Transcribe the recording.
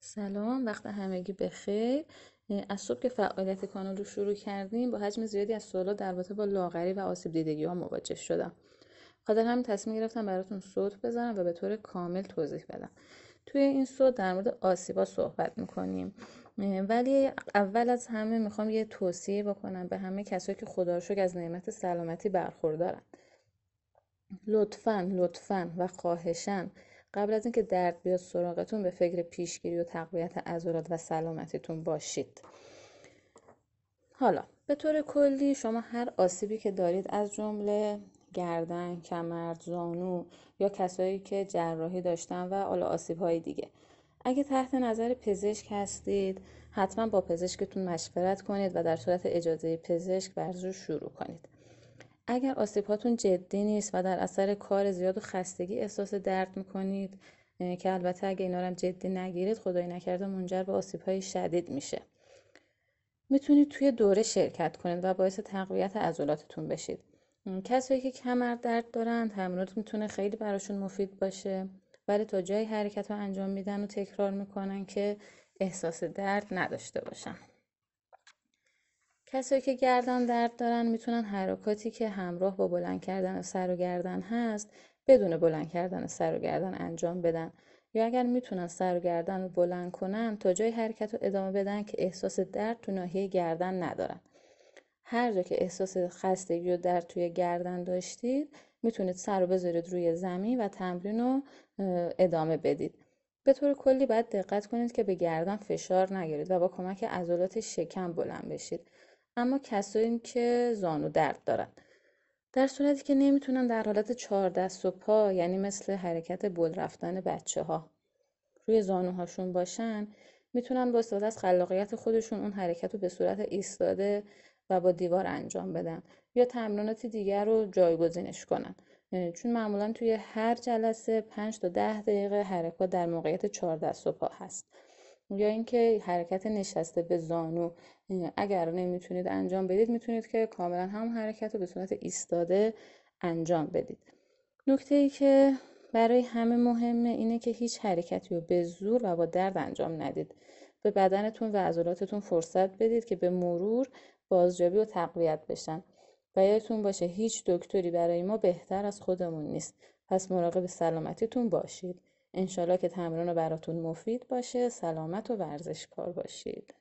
سلام، وقت همگی بخیر. از صبح که فعالیت کانال رو شروع کردیم با حجم زیادی از سوالات در رابطه با لاغری و آسیب دیدگی ها مواجه شدم. خاطر همین تصمیم گرفتم براتون صوت بزنم و به طور کامل توضیح بدم. توی این صوت در مورد آسیبا صحبت میکنیم، ولی اول از همه میخوام یه توصیه بکنم به همه کسایی که خدا رو شکر از نعمت سلامتی برخوردارن. لطفاً و خواهشاً قبل از اینکه درد بیاد سراغتون به فکر پیشگیری و تقویت عضلات و سلامتیتون باشید. حالا به طور کلی شما هر آسیبی که دارید، از جمله گردن، کمر، زانو یا کسایی که جراحی داشتن و حالا آسیب‌های دیگه، اگه تحت نظر پزشک هستید حتما با پزشکتون مشورت کنید و در صورت اجازه پزشک ورزش رو شروع کنید. اگر آسیب‌هاتون جدی نیست و در اثر کار زیاد و خستگی احساس درد میکنید، که البته اگه اینا رو هم جدی نگیرید خدای نکرده منجر به آسیب‌های شدید میشه، میتونید توی دوره شرکت کنید و باعث تقویت عضلاتتون بشید. کسایی که کمر درد دارن تمرینات میتونه خیلی براشون مفید باشه، ولی تا جایی حرکت رو انجام میدن و تکرار میکنن که احساس درد نداشته باشن. کسایی که گردن درد دارن میتونن حرکاتی که همراه با بلند کردن سر و گردن هست بدون بلند کردن سر و گردن انجام بدن، یا اگر میتونن سر و گردن رو بلند کنن تا جای حرکت رو ادامه بدن که احساس درد تو ناحیه گردن ندارن. هر جا که احساس خستگی و درد توی گردن داشتید میتونید سر رو بذارید روی زمین و تمرین رو ادامه بدید. به طور کلی باید دقت کنید که به گردن فشار نگیرید و با کمک عضلات شکم بلند بشید. اما کسایی که زانو درد دارن، در صورتی که نمیتونن در حالت 4 دست و پا، یعنی مثل حرکت بول رفتن بچه‌ها، روی زانوهاشون باشن، میتونن با استفاده از خلاقیت خودشون اون حرکت رو به صورت ایستاده و با دیوار انجام بدن یا تمرینات دیگر رو جایگزینش کنن. چون معمولا توی هر جلسه 5 تا 10 دقیقه حرکات در موقعیت 4 دست و پا هست. یا اینکه حرکت نشسته به زانو اگر نمیتونید انجام بدید، میتونید که کاملا هم حرکت رو به صورت ایستاده انجام بدید. نکته ای که برای همه مهمه اینه که هیچ حرکتی رو به زور و با درد انجام ندید. به بدنتون و عضلاتتون فرصت بدید که به مرور بازجابی و تقویت بشن و یادتون باشه هیچ دکتری برای ما بهتر از خودمون نیست. پس مراقب سلامتیتون باشید. انشالله که تمرین براتون مفید باشه. سلامت و ورزشکار باشید.